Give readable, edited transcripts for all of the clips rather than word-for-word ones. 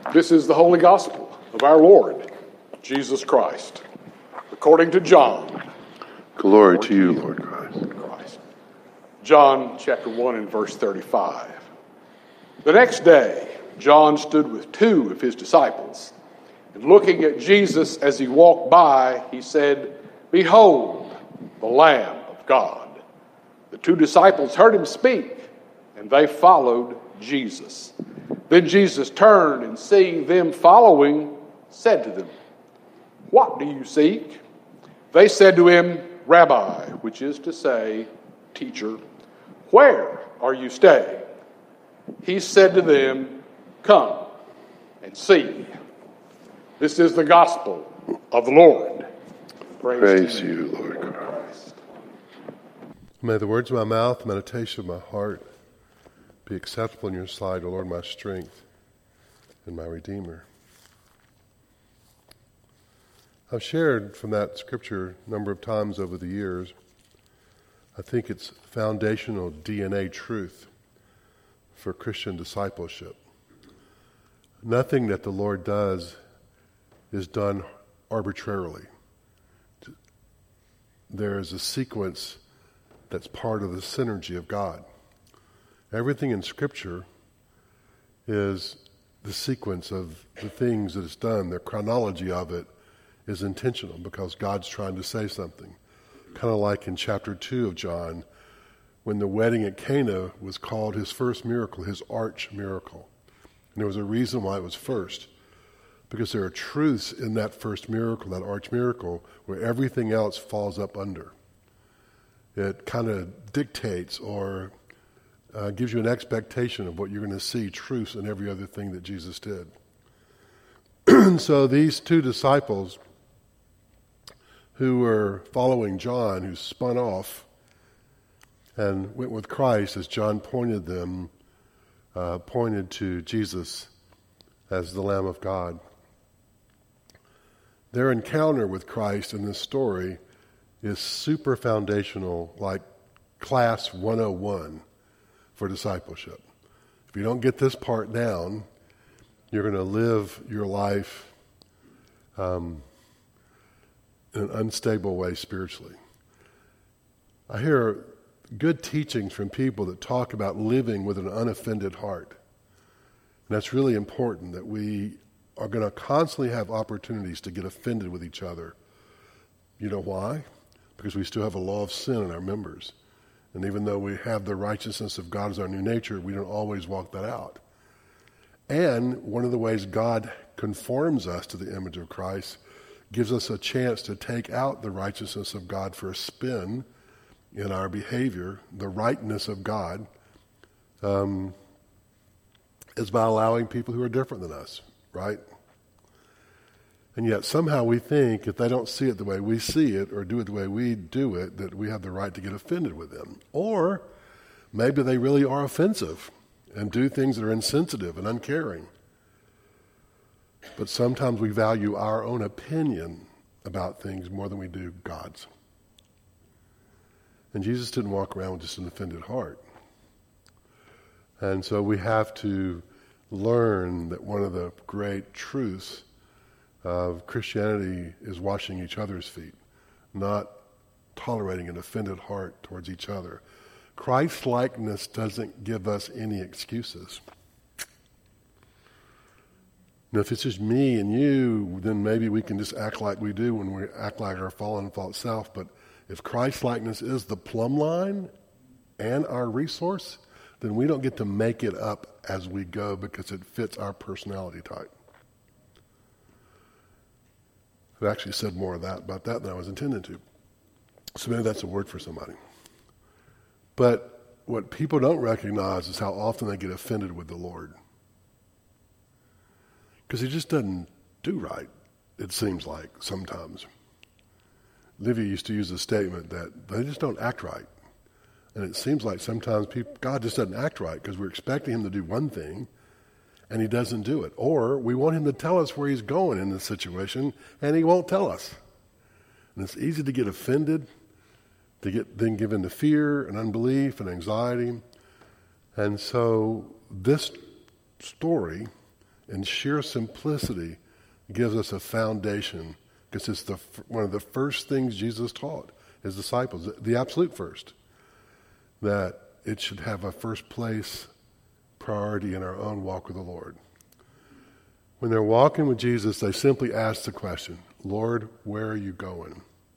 This is the Holy Gospel of our Lord, Jesus Christ, according to John. Glory to you, Lord Christ. John chapter 1 and verse 35. The next day, John stood with two of his disciples, and looking at Jesus as he walked by, he said, "Behold, the Lamb of God." The two disciples heard him speak, and they followed Jesus. Then Jesus turned and seeing them following, said to them, "What do you seek?" They said to him, "Rabbi," which is to say, teacher, "where are you staying?" He said to them, "Come and see." This is the gospel of the Lord. Praise to you, Lord Christ. May the words of my mouth, meditation of my heart be acceptable in your sight, O Lord, my strength and my Redeemer. I've shared from that scripture a number of times over the years. I think it's foundational DNA truth for Christian discipleship. Nothing that the Lord does is done arbitrarily. There is a sequence that's part of the synergy of God. Everything in Scripture is the sequence of the things that it's done. The chronology of it is intentional because God's trying to say something. Kind of like in chapter 2 of John, when the wedding at Cana was called his first miracle, his arch miracle. And there was a reason why it was first. Because there are truths in that first miracle, that arch miracle, where everything else falls up under. It kind of dictates or gives you an expectation of what you're going to see, truths in every other thing that Jesus did. So these two disciples who were following John, who spun off and went with Christ as John pointed to Jesus as the Lamb of God. Their encounter with Christ in this story is super foundational, like class 101 for discipleship. If you don't get this part down, you're going to live your life in an unstable way spiritually. I hear good teachings from people that talk about living with an unoffended heart. And that's really important, that we are going to constantly have opportunities to get offended with each other. You know why? Because we still have a law of sin in our members. And even though we have the righteousness of God as our new nature, we don't always walk that out. And one of the ways God conforms us to the image of Christ gives us a chance to take out the righteousness of God for a spin in our behavior. The rightness of God is by allowing people who are different than us, right? And yet somehow we think if they don't see it the way we see it or do it the way we do it, that we have the right to get offended with them. Or maybe they really are offensive and do things that are insensitive and uncaring. But sometimes we value our own opinion about things more than we do God's. And Jesus didn't walk around with just an offended heart. And so we have to learn that one of the great truths of Christianity is washing each other's feet, not tolerating an offended heart towards each other. Christ-likeness doesn't give us any excuses. Now, if it's just me and you, then maybe we can just act like we do when we act like our fallen and false self. But if Christ-likeness is the plumb line and our resource, then we don't get to make it up as we go because it fits our personality type. I actually said more about that than I was intending to. So maybe that's a word for somebody. But what people don't recognize is how often they get offended with the Lord. Because he just doesn't do right, it seems like, sometimes. Livia used to use a statement that they just don't act right. And it seems like sometimes God just doesn't act right because we're expecting him to do one thing and he doesn't do it. Or we want him to tell us where he's going in this situation and he won't tell us. And it's easy to get offended, to get then given to fear and unbelief and anxiety. And so this story in sheer simplicity, gives us a foundation, because it's one of the first things Jesus taught his disciples, the absolute first, that it should have a first place priority in our own walk with the Lord. When they're walking with Jesus, they simply ask the question, Lord, where are you going?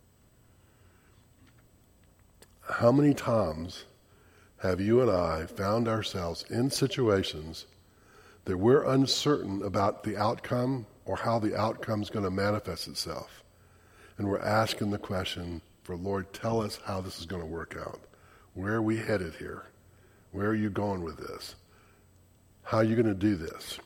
How many times have you and I found ourselves in situations that we're uncertain about the outcome or how the outcome is going to manifest itself? And we're asking the question for, Lord, tell us how this is going to work out. Where are we headed here? Where are you going with this? How are you going to do this?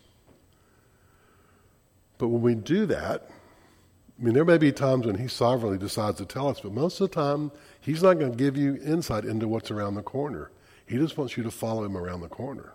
But when we do that, I mean, there may be times when he sovereignly decides to tell us, but most of the time, he's not going to give you insight into what's around the corner. He just wants you to follow him around the corner.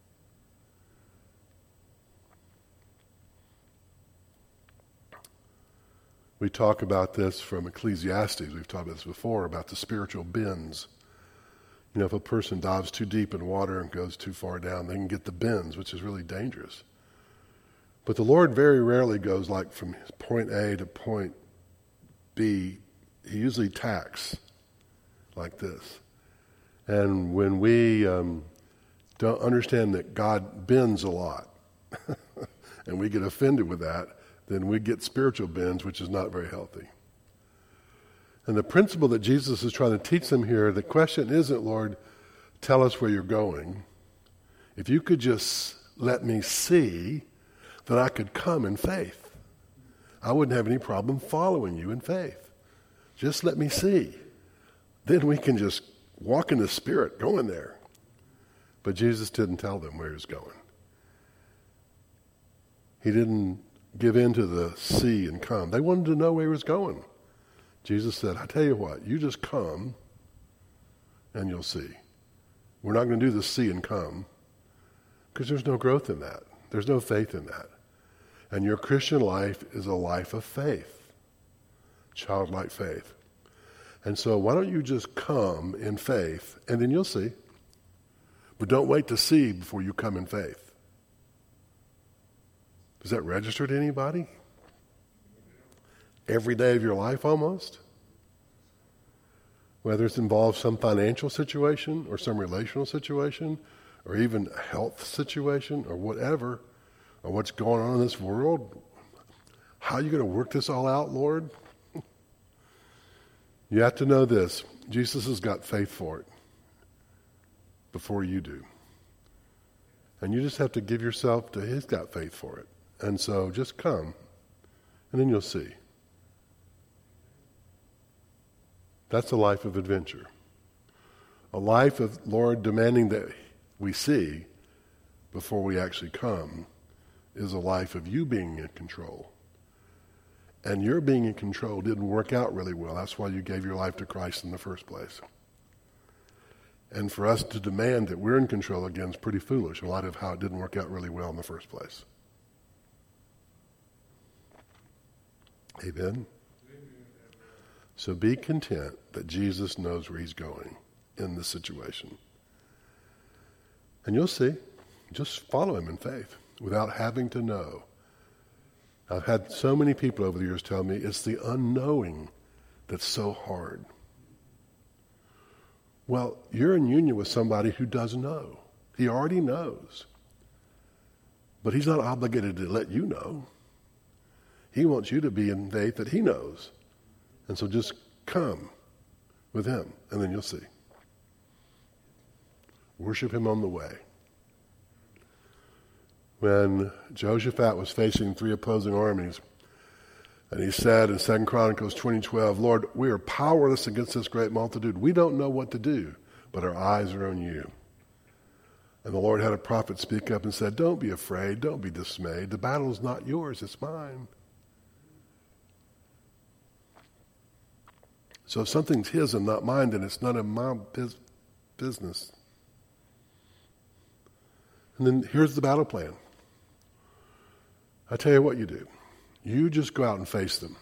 We talk about this from Ecclesiastes. We've talked about this before, about the spiritual bends. You know, if a person dives too deep in water and goes too far down, they can get the bends, which is really dangerous. But the Lord very rarely goes like from point A to point B. He usually tacks like this. And when we don't understand that God bends a lot, and we get offended with that, then we get spiritual bends, which is not very healthy. And the principle that Jesus is trying to teach them here, the question isn't, Lord, tell us where you're going. If you could just let me see, that I could come in faith. I wouldn't have any problem following you in faith. Just let me see. Then we can just walk in the Spirit going there. But Jesus didn't tell them where he was going. He didn't give in to the see and come. They wanted to know where he was going. Jesus said, I tell you what, you just come and you'll see. We're not going to do the see and come because there's no growth in that. There's no faith in that. And your Christian life is a life of faith, childlike faith. And so why don't you just come in faith, and then you'll see. But don't wait to see before you come in faith. Does that register to anybody? Every day of your life almost? Whether it involves some financial situation or some relational situation or even a health situation or whatever, or what's going on in this world, how are you going to work this all out, Lord? You have to know this. Jesus has got faith for it before you do. And you just have to give yourself to he's got faith for it. And so just come, and then you'll see. That's a life of adventure. A life of, Lord, demanding that we see before we actually come is a life of you being in control. And your being in control didn't work out really well. That's why you gave your life to Christ in the first place. And for us to demand that we're in control again is pretty foolish, in light of how it didn't work out really well in the first place. Amen? So be content that Jesus knows where he's going in this situation. And you'll see. Just follow him in faith without having to know. I've had so many people over the years tell me it's the unknowing that's so hard. Well, you're in union with somebody who does know. He already knows. But he's not obligated to let you know. He wants you to be in faith that he knows. And so just come with him, and then you'll see. Worship him on the way. When Jehoshaphat was facing 3 opposing armies, and he said in 2 Chronicles 20:12, Lord, we are powerless against this great multitude. We don't know what to do, but our eyes are on you. And the Lord had a prophet speak up and said, don't be afraid, don't be dismayed. The battle is not yours, it's mine. So if something's his and not mine, then it's none of my business. And then here's the battle plan. I tell you what you do. You just go out and face them.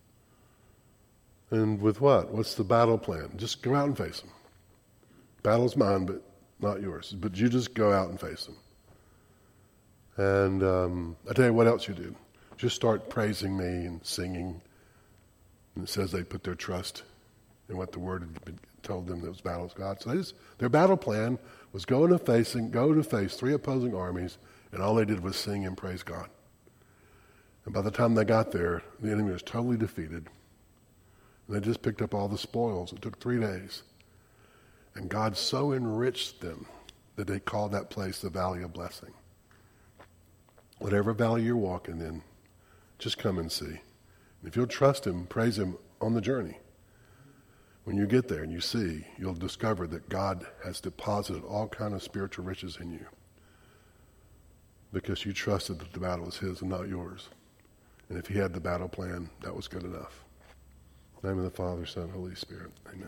And with what? What's the battle plan? Just go out and face them. Battle's mine, but not yours. But you just go out and face them. And I tell you what else you do. Just start praising me and singing. And it says they put their trust in what the Word had been told them that was battle with God. So their battle plan was go to face 3 opposing armies, and all they did was sing and praise God. And by the time they got there, the enemy was totally defeated. And they just picked up all the spoils. It took 3 days. And God so enriched them that they called that place the Valley of Blessing. Whatever valley you're walking in, just come and see. And if you'll trust Him, praise Him on the journey. When you get there and you see, you'll discover that God has deposited all kind of spiritual riches in you because you trusted that the battle was His and not yours. And if He had the battle plan, that was good enough. In the name of the Father, Son, Holy Spirit. Amen.